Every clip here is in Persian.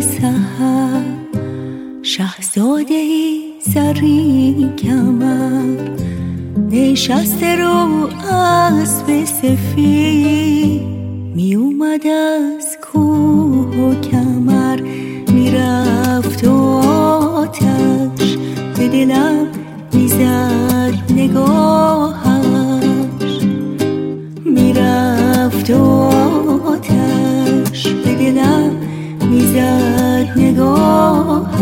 سحر شهزاده‌ای زرین کمر نشسته رو اسب سفید می اومد از کوه و کمر میرفت و آتش به دلم میزد نگاهش میرفت و آتش به دلم میزد نگاهش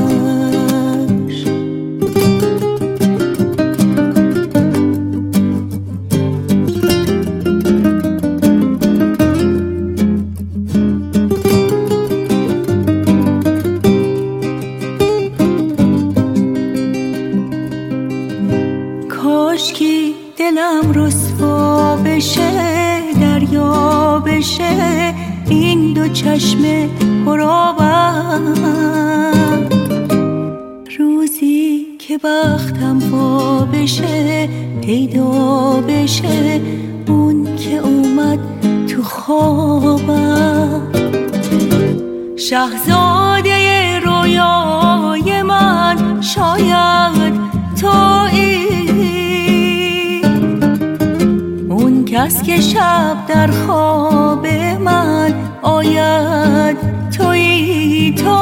کاشکی دلم رسوا بشه دریا بشه این دو چشم پرآبم روزی که بختم وا بشه پیدا بشه اون که اومد تو خوابم شهزاده رویای من شاید تویی اون کس که شب در خواب من آید تویی تو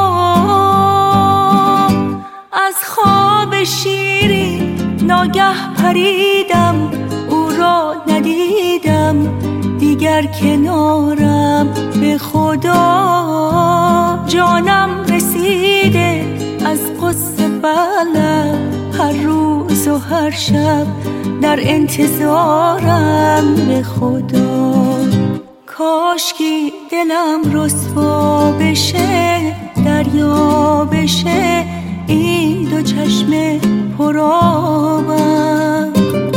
از خواب شیرین ناگه پریدم او را ندیدم دیگر کنارم به خدا جانم رسیده از قصه بله هر روز و هر شب در انتظارم به خدا کاشکی دلم رسوا بشه دریا بشه این دو چشم پرآبم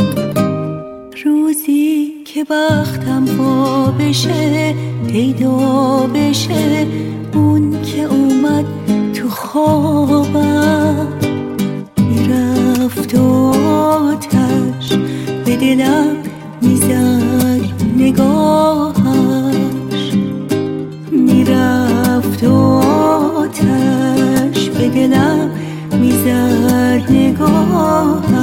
روزی که بختم وا بشه پیدا بشه اون که اومد تو خوابم میرفت و آتش به دلم میزد نگاهش میرفت و آتش به دلم میزد نگاهش